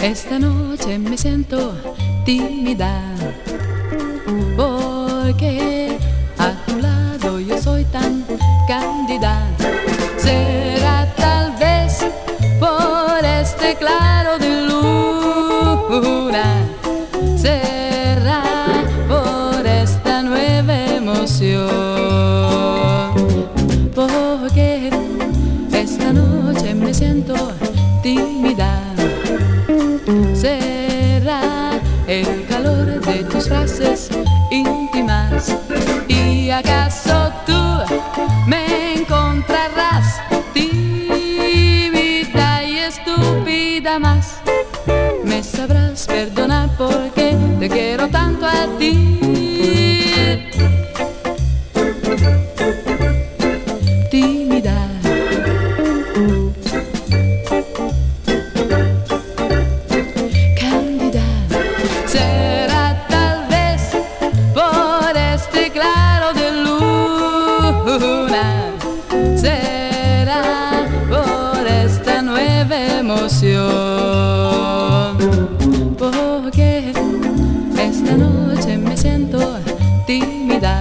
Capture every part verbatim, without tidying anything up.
Esta noche me siento tímida porque a tu lado yo soy tan cándida. Será tal vez por este claro de luna, será por esta nueva emoción, porque esta noche me siento tímida. Será el calor de tus frases íntimas, y acaso tú me encontrarás tímida y estúpida, más me sabrás perdonar porque te quiero tanto a ti. Tímida, será tal vez por este claro de luna, será por esta nueva emoción, porque esta noche me siento tímida.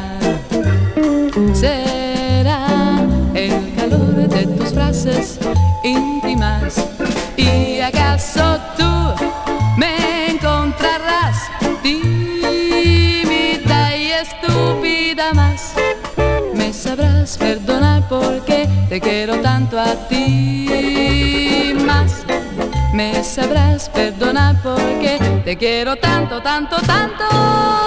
Será el calor de tus frases íntimas, y acaso tú me encontrarás tímida y estúpida, más me sabrás perdonar porque te quiero tanto a ti, más me sabrás perdonar porque te quiero tanto, tanto, tanto.